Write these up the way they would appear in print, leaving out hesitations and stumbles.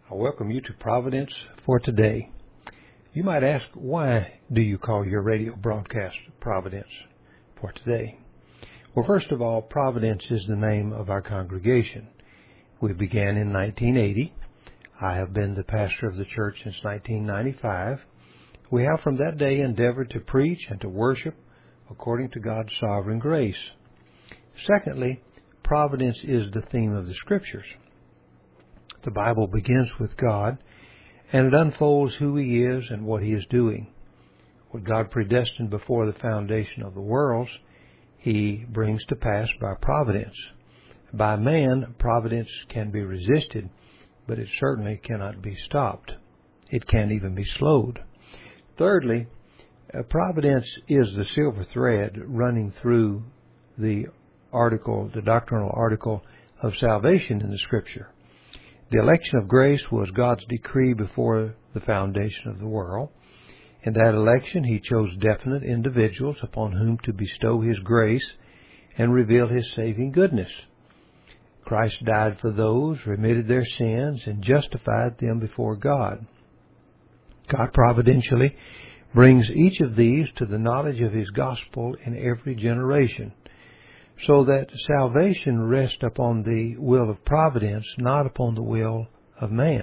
I welcome you to Providence for Today. You might ask, why do you call your radio broadcast Providence for Today? Well, first of all, Providence is the name of our congregation. We began in 1980. I have been the pastor of the church since 1995. We have from that day endeavored to preach and to worship according to God's sovereign grace. Secondly, Providence is the theme of the Scriptures. The Bible begins with God, and it unfolds who He is and what He is doing. What God predestined before the foundation of the worlds, He brings to pass by providence. By man, providence can be resisted, but it certainly cannot be stopped. It can't even be slowed. Thirdly, providence is the silver thread running through the doctrinal article of salvation in the Scripture. The election of grace was God's decree before the foundation of the world. In that election, He chose definite individuals upon whom to bestow His grace and reveal His saving goodness. Christ died for those, remitted their sins, and justified them before God. God providentially brings each of these to the knowledge of His gospel in every generation, so that salvation rests upon the will of providence, not upon the will of man.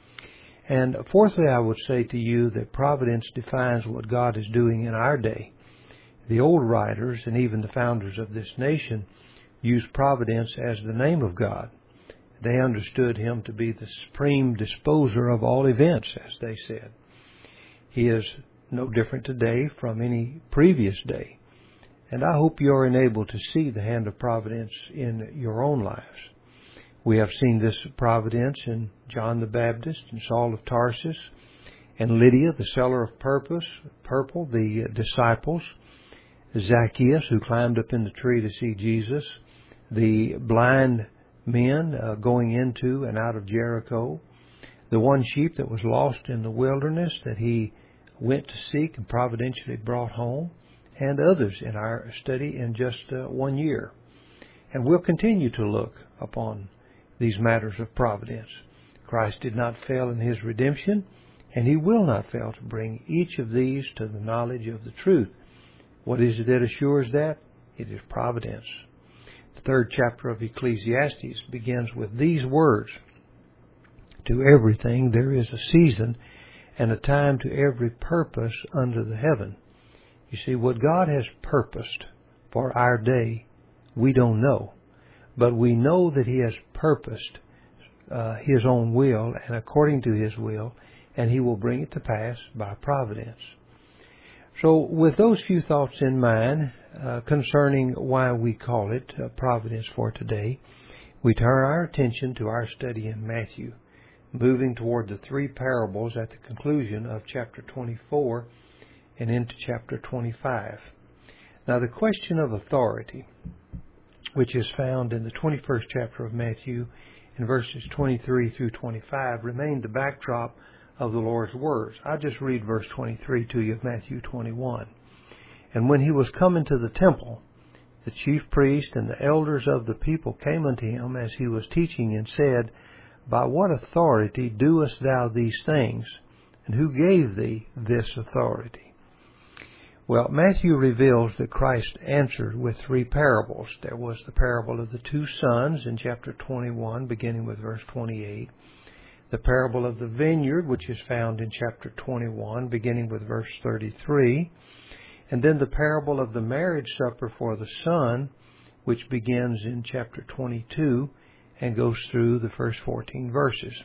And fourthly, I would say to you that providence defines what God is doing in our day. The old writers and even the founders of this nation used providence as the name of God. They understood Him to be the supreme disposer of all events, as they said. He is no different today from any previous day. And I hope you are enabled to see the hand of providence in your own lives. We have seen this providence in John the Baptist and Saul of Tarsus, and Lydia, the seller of purple, the disciples, Zacchaeus, who climbed up in the tree to see Jesus, the blind men going into and out of Jericho, the one sheep that was lost in the wilderness that He went to seek and providentially brought home, and others in our study in just 1 year. And we'll continue to look upon these matters of providence. Christ did not fail in His redemption, and He will not fail to bring each of these to the knowledge of the truth. What is it that assures that? It is providence. The 3rd chapter of Ecclesiastes begins with these words: "To everything there is a season, and a time to every purpose under the heaven." You see, what God has purposed for our day, we don't know. But we know that He has purposed His own will and according to His will, and He will bring it to pass by providence. So with those few thoughts in mind concerning why we call it Providence for Today, we turn our attention to our study in Matthew, moving toward the 3 parables at the conclusion of chapter 24 and into chapter 25. Now, the question of authority, which is found in the 21st chapter of Matthew in verses 23 through 25, remained the backdrop of the Lord's words. I'll just read verse 23 to you of Matthew 21. "And when He was come into the temple, the chief priest and the elders of the people came unto Him as He was teaching, and said, By what authority doest thou these things? And who gave thee this authority?" Well, Matthew reveals that Christ answered with 3 parables. There was the parable of the 2 sons in chapter 21, beginning with verse 28. The parable of the vineyard, which is found in chapter 21, beginning with verse 33. And then the parable of the marriage supper for the son, which begins in chapter 22 and goes through the first 14 verses.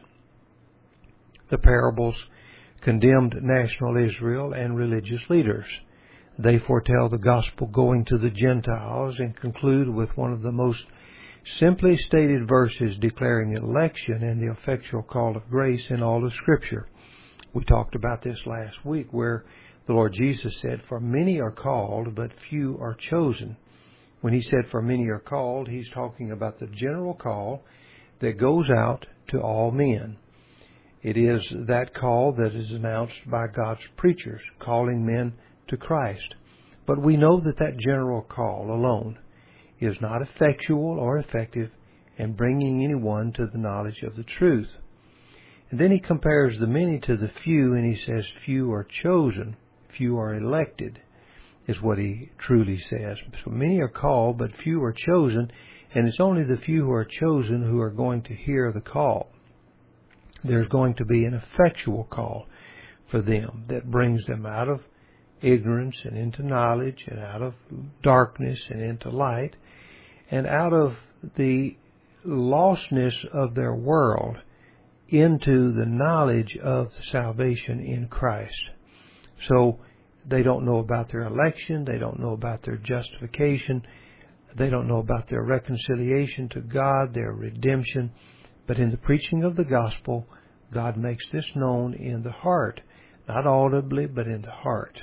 The parables condemned national Israel and religious leaders. They foretell the gospel going to the Gentiles and conclude with one of the most simply stated verses declaring election and the effectual call of grace in all of Scripture. We talked about this last week, where the Lord Jesus said, "For many are called, but few are chosen." When He said, "For many are called," He's talking about the general call that goes out to all men. It is that call that is announced by God's preachers, calling men to Christ. But we know that that general call alone is not effectual or effective in bringing anyone to the knowledge of the truth. And then he compares the many to the few, and he says few are chosen, few are elected, is what he truly says. So many are called, but few are chosen, and it's only the few who are chosen who are going to hear the call. There's going to be an effectual call for them that brings them out of ignorance and into knowledge, and out of darkness and into light, and out of the lostness of their world into the knowledge of the salvation in Christ. So they don't know about their election, they don't know about their justification, they don't know about their reconciliation to God, their redemption. But in the preaching of the gospel, God makes this known in the heart, not audibly, but in the heart.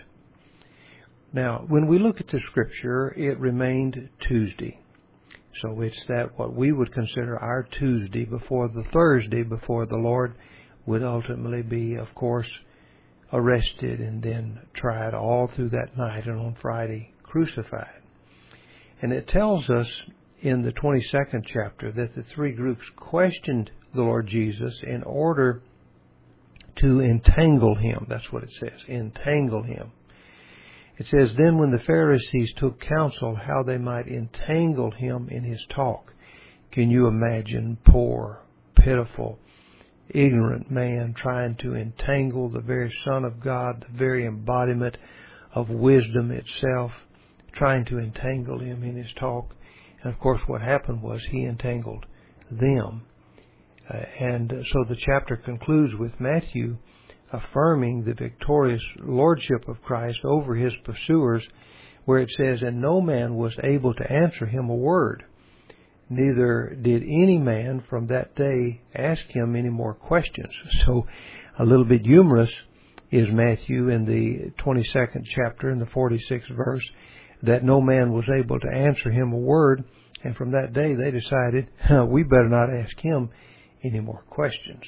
Now, when we look at the Scripture, it remained Tuesday. So it's that what we would consider our Tuesday before the Thursday before the Lord would ultimately be, of course, arrested and then tried all through that night, and on Friday crucified. And it tells us in the 22nd chapter that the three groups questioned the Lord Jesus in order to entangle him. That's what it says, entangle him. It says, then when the Pharisees took counsel how they might entangle him in his talk. Can you imagine poor, pitiful, ignorant man trying to entangle the very Son of God, the very embodiment of wisdom itself, trying to entangle him in his talk? And of course what happened was he entangled them. And so the chapter concludes with Matthew affirming the victorious lordship of Christ over his pursuers, where it says, and no man was able to answer him a word. Neither did any man from that day ask him any more questions. So a little bit humorous is Matthew in the 22nd chapter, in the 46th verse, that no man was able to answer him a word. And from that day they decided, we better not ask him any more questions.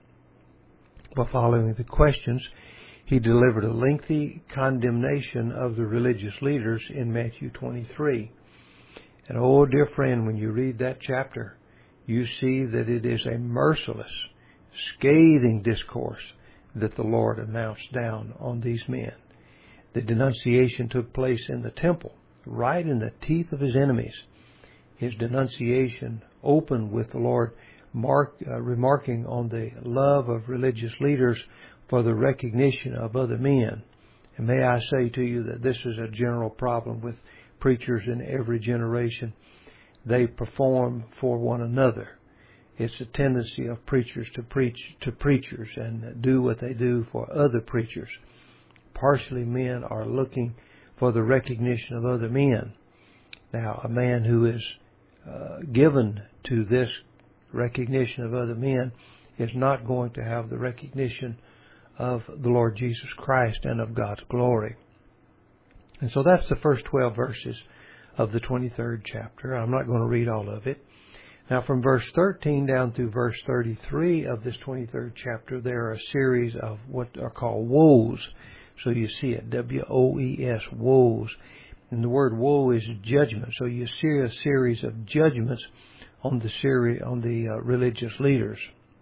Well, following the questions, he delivered a lengthy condemnation of the religious leaders in Matthew 23. And oh, dear friend, when you read that chapter, you see that it is a merciless, scathing discourse that the Lord announced down on these men. The denunciation took place in the temple, right in the teeth of his enemies. His denunciation opened with the Lord remarking on the love of religious leaders for the recognition of other men. And may I say to you that this is a general problem with preachers in every generation. They perform for one another. It's a tendency of preachers to preach to preachers and do what they do for other preachers. Partially, men are looking for the recognition of other men. Now, a man who is given to this recognition of other men is not going to have the recognition of the Lord Jesus Christ and of God's glory. And so that's the first 12 verses of the 23rd chapter. I'm not going to read all of it. Now from verse 13 down through verse 33 of this 23rd chapter, there are a series of what are called woes. So you see it, W-O-E-S, woes. And the word woe is judgment. So you see a series of judgments on the religious leaders.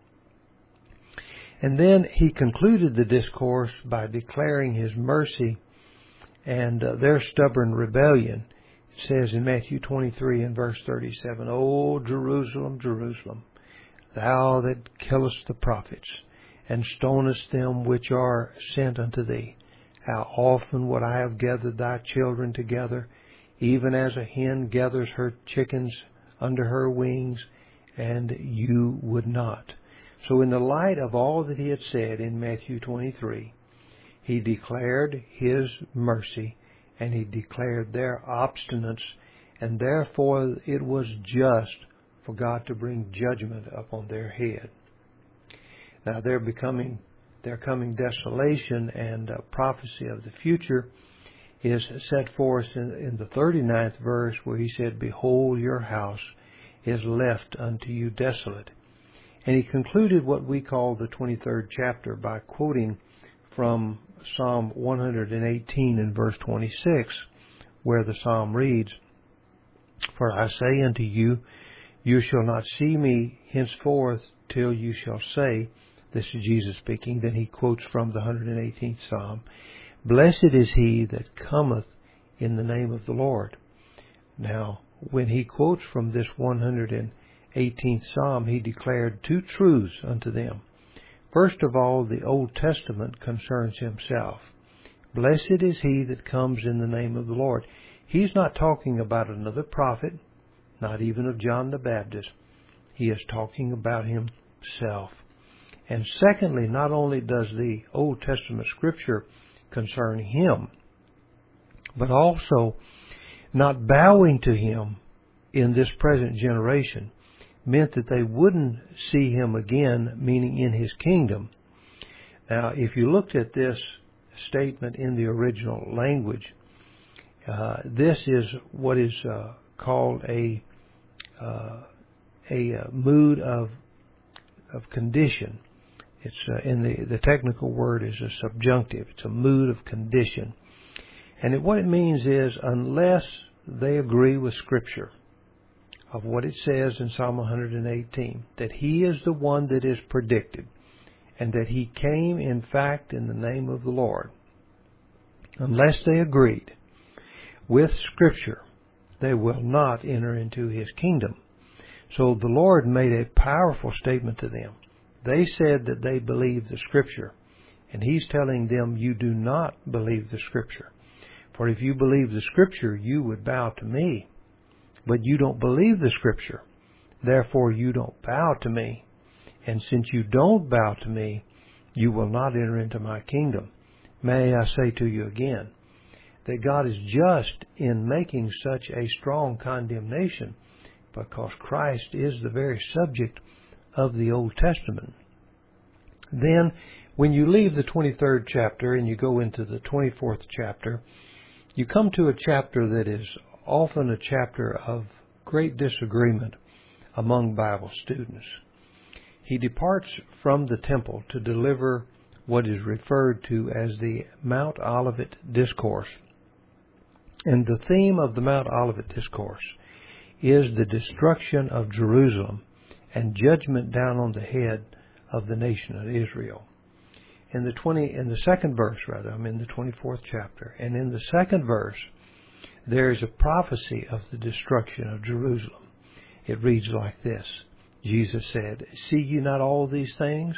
And then he concluded the discourse by declaring his mercy and their stubborn rebellion. It says in Matthew 23 and verse 37, O Jerusalem, Jerusalem, thou that killest the prophets, and stonest them which are sent unto thee, how often would I have gathered thy children together, even as a hen gathers her chickens under her wings, and you would not. So in the light of all that he had said in Matthew 23, he declared his mercy, and he declared their obstinance, and therefore it was just for God to bring judgment upon their head. Now their coming desolation and prophecy of the future is set forth in the 39th verse, where he said, Behold, your house is left unto you desolate. And he concluded what we call the 23rd chapter by quoting from Psalm 118 and verse 26, where the psalm reads, For I say unto you, you shall not see me henceforth till you shall say, This is Jesus speaking. Then he quotes from the 118th Psalm. Blessed is he that cometh in the name of the Lord. Now, when he quotes from this 118th Psalm, he declared two truths unto them. First of all, the Old Testament concerns himself. Blessed is he that comes in the name of the Lord. He's not talking about another prophet, not even of John the Baptist. He is talking about himself. And secondly, not only does the Old Testament Scripture concern him, but also not bowing to him in this present generation meant that they wouldn't see him again, meaning in his kingdom. Now, if you looked at this statement in the original language, this is what is called a mood of condition. It's in the technical word is a subjunctive. It's a mood of condition. And what it means is, unless they agree with Scripture of what it says in Psalm 118, that he is the one that is predicted, and that he came, in fact, in the name of the Lord, unless they agreed with Scripture, they will not enter into his kingdom. So the Lord made a powerful statement to them. They said that they believed the Scripture, and he's telling them, you do not believe the Scripture. For if you believe the Scripture, you would bow to me. But you don't believe the Scripture. Therefore, you don't bow to me. And since you don't bow to me, you will not enter into my kingdom. May I say to you again, that God is just in making such a strong condemnation, because Christ is the very subject of the Old Testament. Then, when you leave the 23rd chapter and you go into the 24th chapter, you come to a chapter that is often a chapter of great disagreement among Bible students. He departs from the temple to deliver what is referred to as the Mount Olivet Discourse. And the theme of the Mount Olivet Discourse is the destruction of Jerusalem and judgment down on the head of the nation of Israel. In the 24th chapter, and in the second verse, there is a prophecy of the destruction of Jerusalem. It reads like this. Jesus said, See ye not all these things?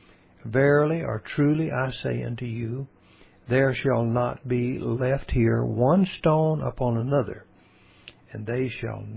Verily or truly I say unto you, there shall not be left here one stone upon another, and that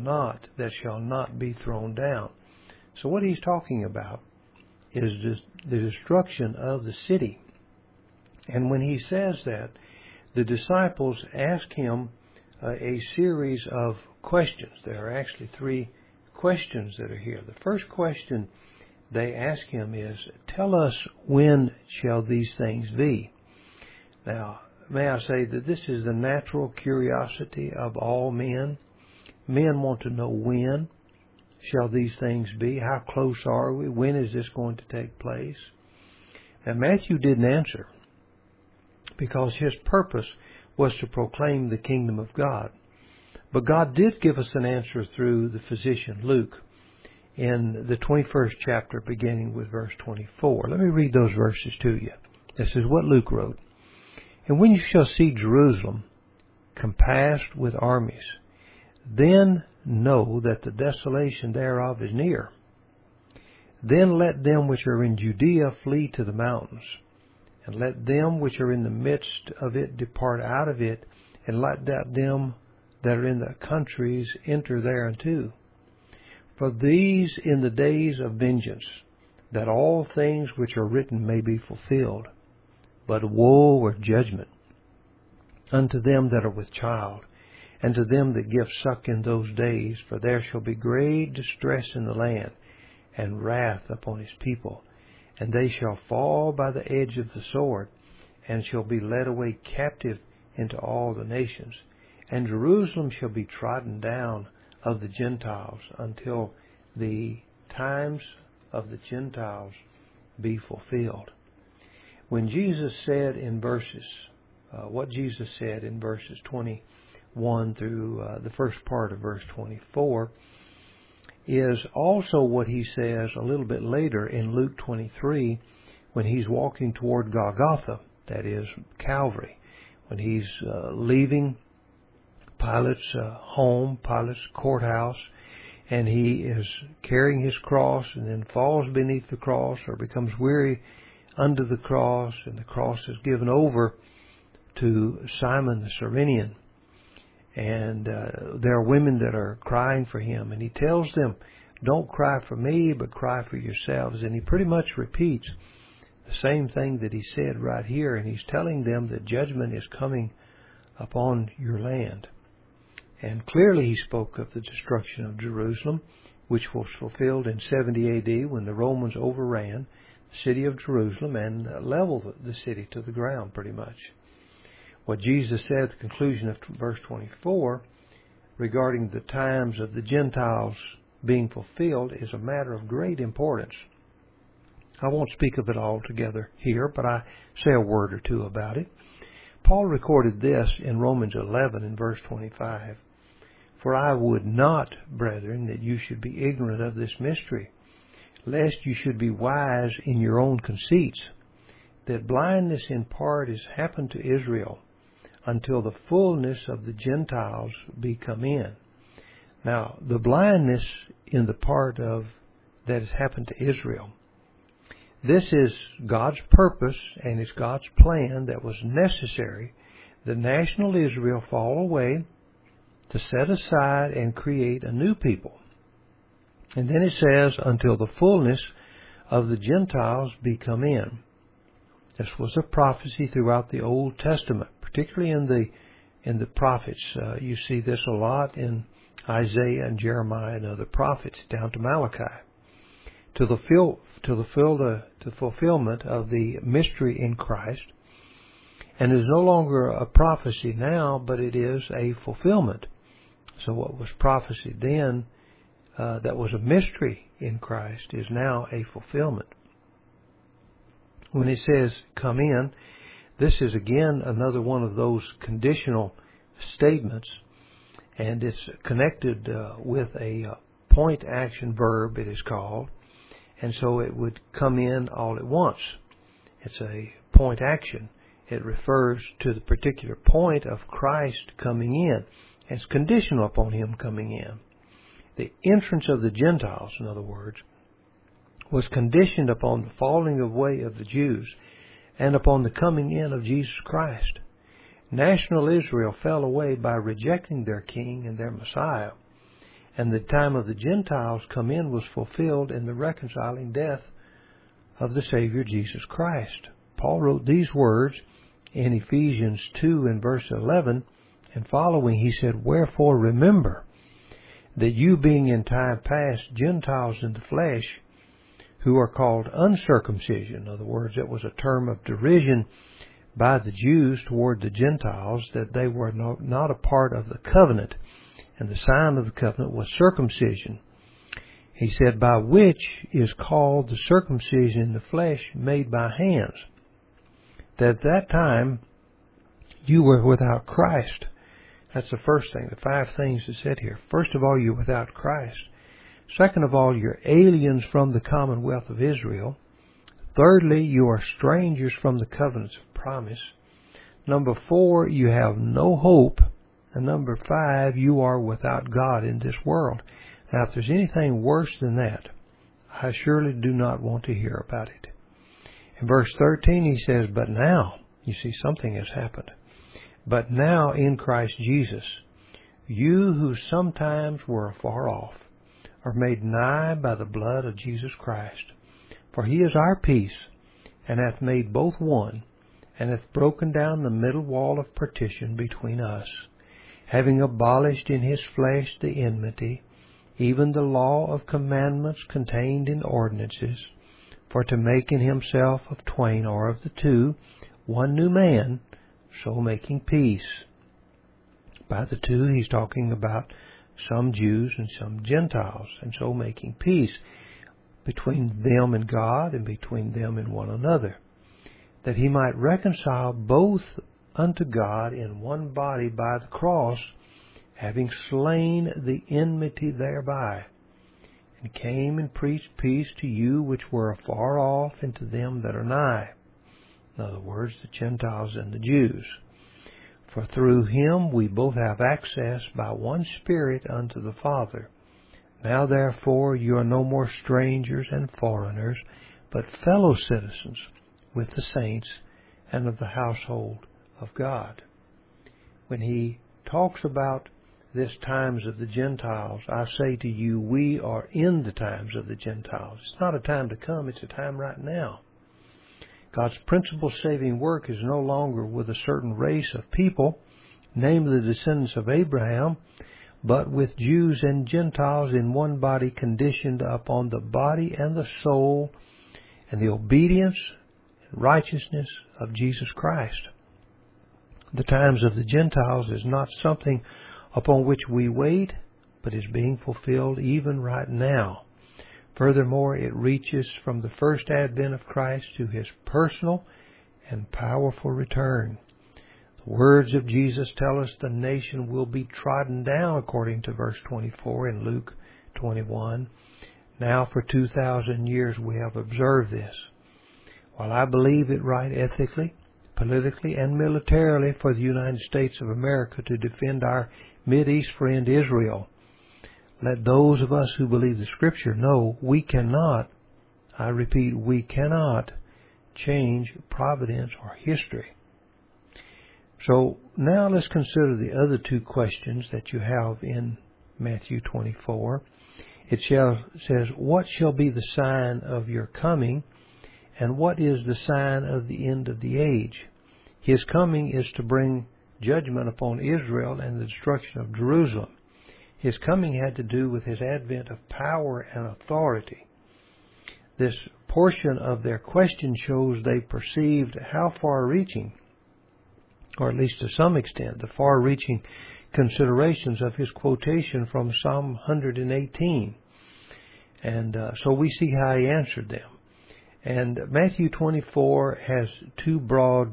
shall not be thrown down. So what he's talking about is the destruction of the city. And when he says that, the disciples ask him a series of questions. There are actually three questions that are here. The first question they ask him is, tell us, when shall these things be? Now, may I say that this is the natural curiosity of all men. Men want to know, when shall these things be? How close are we? When is this going to take place? Now, Matthew didn't answer, because his purpose was to proclaim the kingdom of God. But God did give us an answer through the physician Luke in the 21st chapter, beginning with verse 24. Let me read those verses to you. This is what Luke wrote. And when you shall see Jerusalem compassed with armies, then know that the desolation thereof is near. Then let them which are in Judea flee to the mountains, and let them which are in the midst of it depart out of it, and let them that are in the countries enter thereunto. For these in the days of vengeance, that all things which are written may be fulfilled. But woe or judgment unto them that are with child, and to them that give suck in those days, for there shall be great distress in the land, and wrath upon his people. And they shall fall by the edge of the sword, and shall be led away captive into all the nations. And Jerusalem shall be trodden down of the Gentiles, until the times of the Gentiles be fulfilled. When Jesus said in verses, what Jesus said in verses 21 through the first part of verse 24, is also what he says a little bit later in Luke 23 when he's walking toward Golgotha, that is Calvary, when he's leaving Pilate's home, Pilate's courthouse, and he is carrying his cross and then falls beneath the cross or becomes weary under the cross, and the cross is given over to Simon the Cyrenian. And there are women that are crying for him, and he tells them, don't cry for me, but cry for yourselves. And he pretty much repeats the same thing that he said right here, and he's telling them that judgment is coming upon your land. And clearly he spoke of the destruction of Jerusalem, which was fulfilled in 70 A.D. when the Romans overran the city of Jerusalem and leveled the city to the ground pretty much. What Jesus said at the conclusion of verse 24 regarding the times of the Gentiles being fulfilled is a matter of great importance. I won't speak of it all together here, but I say a word or two about it. Paul recorded this in Romans 11 in verse 25. For I would not, brethren, that you should be ignorant of this mystery, lest you should be wise in your own conceits, that blindness in part is happened to Israel, until the fullness of the Gentiles be come in. Now, the blindness in the part of that has happened to Israel, this is God's purpose and it's God's plan that was necessary that national Israel fall away to set aside and create a new people. And then it says, until the fullness of the Gentiles be come in. This was a prophecy throughout the Old Testament, particularly in the prophets. You see this a lot in Isaiah and Jeremiah and other prophets down to Malachi. To the fulfillment of the mystery in Christ. And it is no longer a prophecy now, but it is a fulfillment. So what was prophecy then, that was a mystery in Christ, is now a fulfillment. When it says come in, this is again another one of those conditional statements, and it's connected with a point action verb, it is called, and so it would come in all at once. It's a point action. It refers to the particular point of Christ coming in. It's conditional upon him coming in. The entrance of the Gentiles, in other words, was conditioned upon the falling away of the Jews and upon the coming in of Jesus Christ. National Israel fell away by rejecting their king and their Messiah, and the time of the Gentiles come in was fulfilled in the reconciling death of the Savior Jesus Christ. Paul wrote these words in Ephesians 2 and verse 11 and following. He said, wherefore remember that you being in time past Gentiles in the flesh, who are called uncircumcision. In other words, it was a term of derision by the Jews toward the Gentiles, that they were not a part of the covenant. And the sign of the covenant was circumcision. He said, by which is called the circumcision in the flesh made by hands. That at that time you were without Christ. That's the first thing, the 5 things that said here. First of all, you're without Christ. Second of all, you're aliens from the commonwealth of Israel. Thirdly, you are strangers from the covenants of promise. Number 4, you have no hope. And number 5, you are without God in this world. Now, if there's anything worse than that, I surely do not want to hear about it. In verse 13, he says, but now, you see, something has happened. But now in Christ Jesus, you who sometimes were afar off, are made nigh by the blood of Jesus Christ. For he is our peace, and hath made both one, and hath broken down the middle wall of partition between us, having abolished in his flesh the enmity, even the law of commandments contained in ordinances, for to make in himself of twain, or of the two, one new man, so making peace. By the two, he's talking about some Jews and some Gentiles, and so making peace between them and God and between them and one another, that he might reconcile both unto God in one body by the cross, having slain the enmity thereby, and came and preached peace to you which were afar off, and to them that are nigh. In other words, the Gentiles and the Jews. For through him we both have access by one Spirit unto the Father. Now therefore you are no more strangers and foreigners, but fellow citizens with the saints and of the household of God. When he talks about this times of the Gentiles, I say to you, we are in the times of the Gentiles. It's not a time to come, it's a time right now. God's principal saving work is no longer with a certain race of people, namely the descendants of Abraham, but with Jews and Gentiles in one body, conditioned upon the body and the soul and the obedience and righteousness of Jesus Christ. The times of the Gentiles is not something upon which we wait, but is being fulfilled even right now. Furthermore, it reaches from the first advent of Christ to his personal and powerful return. The words of Jesus tell us the nation will be trodden down, according to verse 24 in Luke 21. Now for 2,000 years we have observed this. While I believe it right ethically, politically, and militarily for the United States of America to defend our Mideast friend Israel, let those of us who believe the Scripture know we cannot, I repeat, we cannot change providence or history. So now let's consider the other two questions that you have in Matthew 24. It says, what shall be the sign of your coming, and what is the sign of the end of the age? His coming is to bring judgment upon Israel and the destruction of Jerusalem. His coming had to do with his advent of power and authority. This portion of their question shows they perceived how far-reaching, or at least to some extent, the far-reaching considerations of his quotation from Psalm 118. And so we see how he answered them. And Matthew 24 has two broad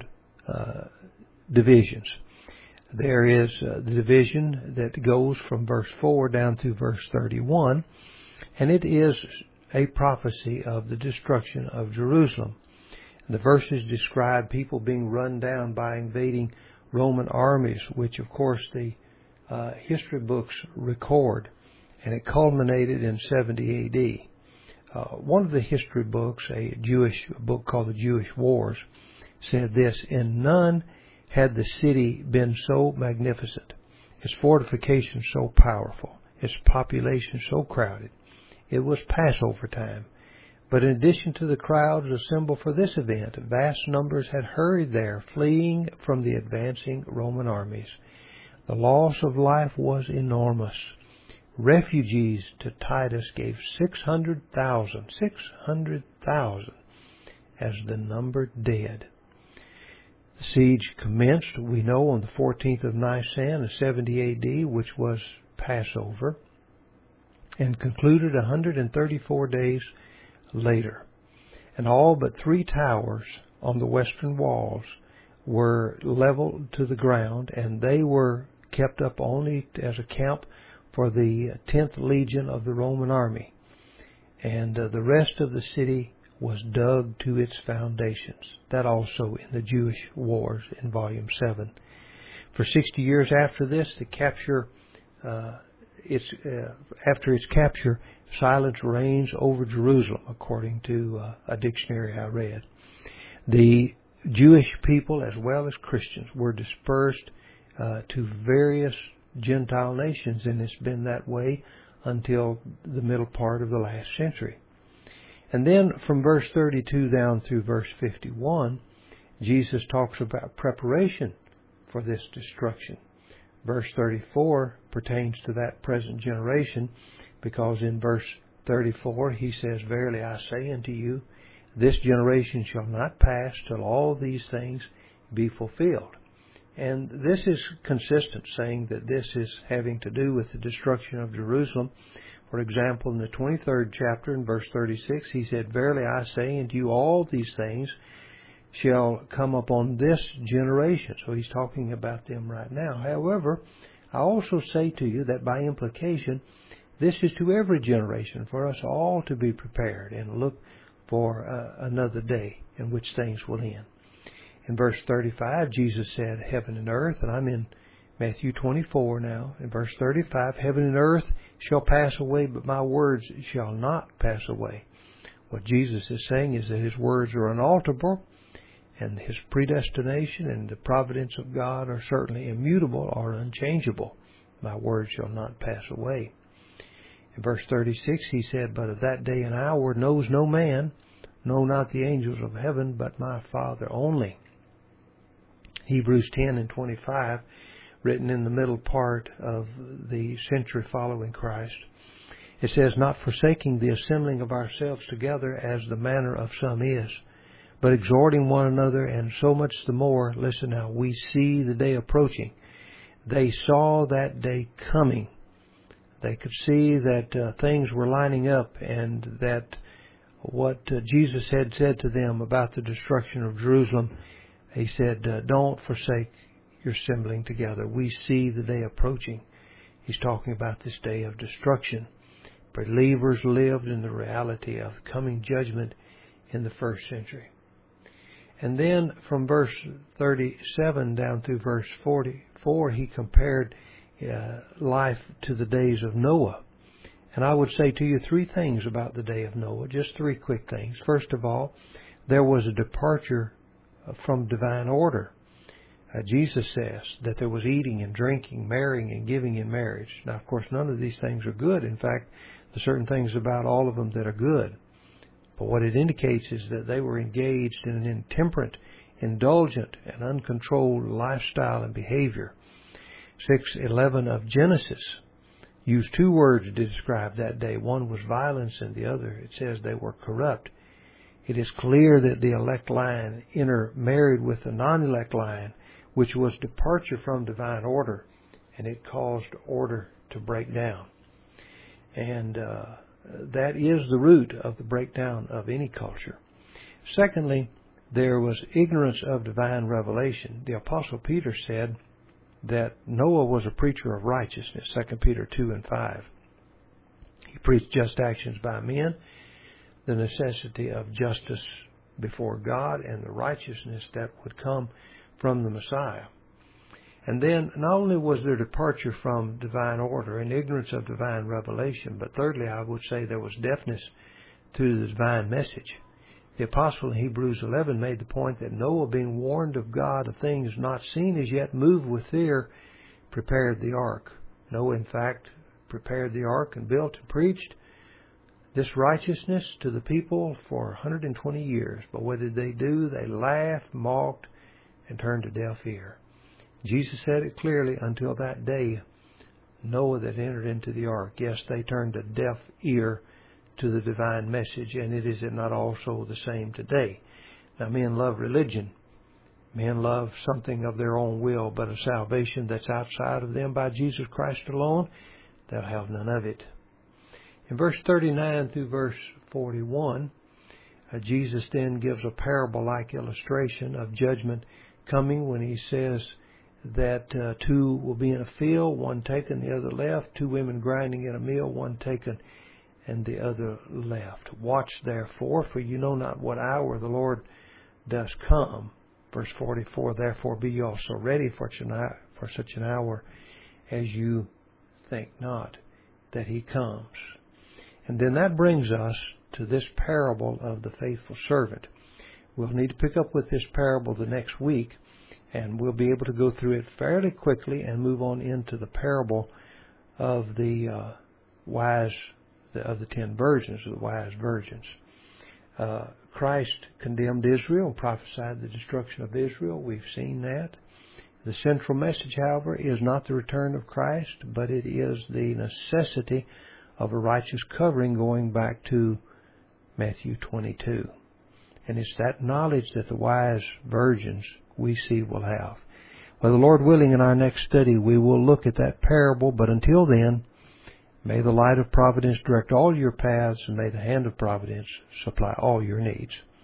divisions. There is the division that goes from verse 4 down through verse 31, and it is a prophecy of the destruction of Jerusalem. And the verses describe people being run down by invading Roman armies, which of course the history books record, and it culminated in 70 A.D. One of the history books, a Jewish book called the Jewish Wars, said this: in none had the city been so magnificent, its fortifications so powerful, its population so crowded. It was Passover time. But in addition to the crowds assembled for this event, vast numbers had hurried there, fleeing from the advancing Roman armies. The loss of life was enormous. Refugees to Titus gave 600,000 as the number dead. The siege commenced, we know, on the 14th of Nisan in 70 A.D., which was Passover, and concluded 134 days later. And all but 3 towers on the western walls were leveled to the ground, and they were kept up only as a camp for the 10th Legion of the Roman army. And the rest of the city was dug to its foundations. That also in the Jewish Wars in Volume 7. For 60 years after this, after its capture, silence reigns over Jerusalem, according to a dictionary I read. The Jewish people, as well as Christians, were dispersed to various Gentile nations, and it's been that way until the middle part of the last century. And then from verse 32 down through verse 51, Jesus talks about preparation for this destruction. Verse 34 pertains to that present generation, because in verse 34 he says, verily I say unto you, this generation shall not pass till all these things be fulfilled. And this is consistent, saying that this is having to do with the destruction of Jerusalem. For example, in the 23rd chapter, in verse 36, he said, verily I say unto you, all these things shall come upon this generation. So he's talking about them right now. However, I also say to you that by implication, This is to every generation, for us all to be prepared and look for another day in which things will end. In verse 35, Jesus said, heaven and earth, and I'm in Matthew 24 now. In verse 35, heaven and earth shall pass away, but my words shall not pass away. What Jesus is saying is that His words are unalterable, and His predestination and the providence of God are certainly immutable or unchangeable. My words shall not pass away. In verse 36, He said, but of that day and hour knows no man, no, not the angels of heaven, but my Father only. Hebrews 10 and 25, written in the middle part of the century following Christ. It says, not forsaking the assembling of ourselves together as the manner of some is, but exhorting one another, and so much the more, listen now, we see the day approaching. They saw that day coming. They could see that things were lining up, and that what Jesus had said to them about the destruction of Jerusalem, He said, don't forsake your assembling together. We see the day approaching. He's talking about this day of destruction. Believers lived in the reality of coming judgment in the first century. And then from verse 37 down through verse 44, He compared life to the days of Noah. And I would say to you three things about the day of Noah, just three quick things. First of all, there was a departure from divine order. Jesus says that there was eating and drinking, marrying and giving in marriage. Now, of course, none of these things are good. In fact, there's certain things about all of them that are good. But what it indicates is that they were engaged in an intemperate, indulgent, and uncontrolled lifestyle and behavior. 6:11 of Genesis used two words to describe that day. One was violence, and the other, it says they were corrupt. It is clear that the elect line intermarried with the non-elect line, which was departure from divine order, and it caused order to break down. And that is the root of the breakdown of any culture. Secondly, there was ignorance of divine revelation. The Apostle Peter said that Noah was a preacher of righteousness, 2 Peter 2 and 5. He preached just actions by men, the necessity of justice before God, and the righteousness that would come from the Messiah. And then not only was there departure from divine order and ignorance of divine revelation, but thirdly, I would say there was deafness to the divine message. The apostle in Hebrews 11 made the point that Noah, being warned of God of things not seen as yet, moved with fear, prepared the ark. Noah, in fact, prepared the ark and built and preached this righteousness to the people for 120 years. But what did they do? They laughed, mocked, and turned a deaf ear. Jesus said it clearly, until that day, Noah that entered into the ark. Yes, they turned a deaf ear to the divine message, and is it not also the same today? Now, men love religion. Men love something of their own will, but a salvation that's outside of them by Jesus Christ alone, they'll have none of it. In verse 39 through verse 41, Jesus then gives a parable-like illustration of judgment coming when He says that two will be in a field, one taken, the other left, two women grinding in a mill, one taken and the other left. Watch therefore, for you know not what hour the Lord does come. Verse 44, therefore be ye also ready for such an hour as you think not that He comes. And then that brings us to this parable of the faithful servant. We'll need to pick up with this parable the next week, and we'll be able to go through it fairly quickly and move on into the parable of the of the 10 virgins, of the wise virgins. Christ condemned Israel and prophesied the destruction of Israel. We've seen that. The central message, however, is not the return of Christ, but it is the necessity of a righteous covering, going back to Matthew 22. And it's that knowledge that the wise virgins we see will have. Well, the Lord willing, in our next study, we will look at that parable. But until then, may the light of providence direct all your paths, and may the hand of providence supply all your needs.